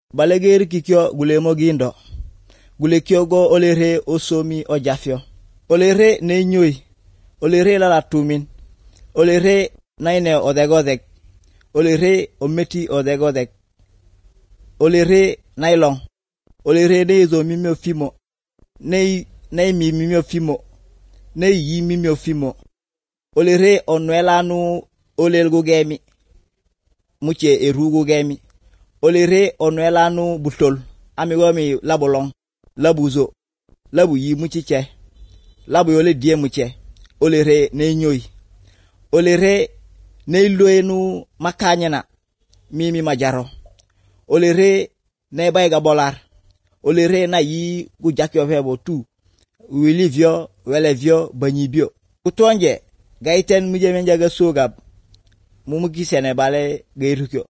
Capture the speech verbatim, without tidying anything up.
balege rikikyo gule mogindo gule kyogo olere osomi ojafio olere ne nyoy olere la la tumin olere naine odegodek olere ometi odegodek olere nailong olere ne zo mimio fimo ne ne mi mimio fimo ne yi mimio fimo olere onwelanu olelgo gemi muche erugo gemi olere onwelanu butol amigomi labolong labuzo labu yi muchiche labu yole die muche olere ne nyoy olere ne loenu makanyana mimi majaro olere ne bayga bolar olere na yi gujakyo febo tu wilivyo welevyo banyibyo kutonje gaiten muje menjaga sogab mumugi senebale gairukyo